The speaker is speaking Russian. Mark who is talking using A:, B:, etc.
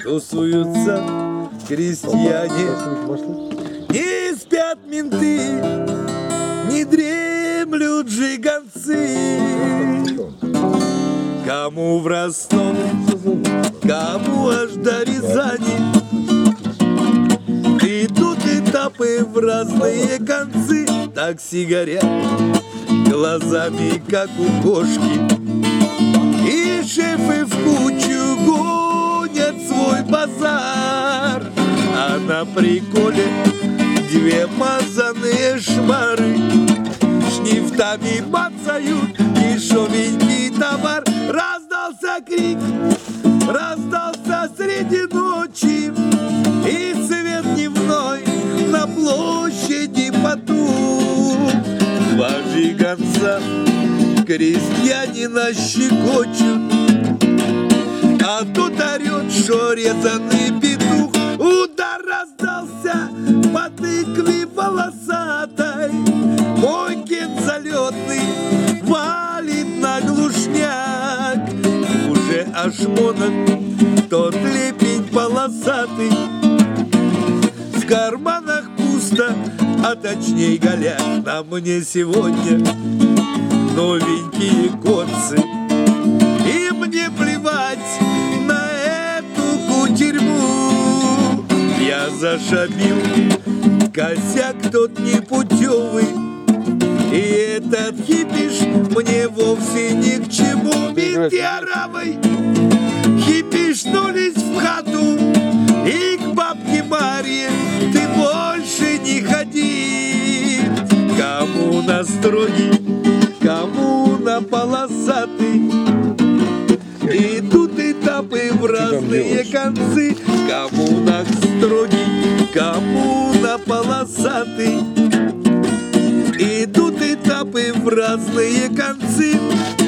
A: тусуются крестьяне. Не спят менты, не дремлют жиганцы. Кому в Ростов, кому аж до Рязани. Идут этапы в разные концы. Такси горят глазами, как у кошки. И шефы в кучу гонят свой базар. А на приколе две мазаные шмары шнифтами мацают дешевенький товар. Раздался крик, раздался среди ночи, и свет дневной на площади потух. Два жиганца крестьянина щекочут, а тут орет, что резаный петух. Удар раздался по тыкве волосатой. Мой кент залетный валит на глушняк. Уже ошмонок тот лепень полосатый. В карманах пусто, а точнее голяк. На мне сегодня новенькие концы. И мне плевать на эту кутерьму. Я зашабил косяк тот непутевый. И этот хипиш мне вовсе ни к чему. Метеоравой хипишнулись в хату, и к бабке Марье ты больше не ходи. Кому на строгий, кому на полосатый. Идут этапы в разные концы. Кому на строгий, кому на полосатый. Идут этапы в разные концы.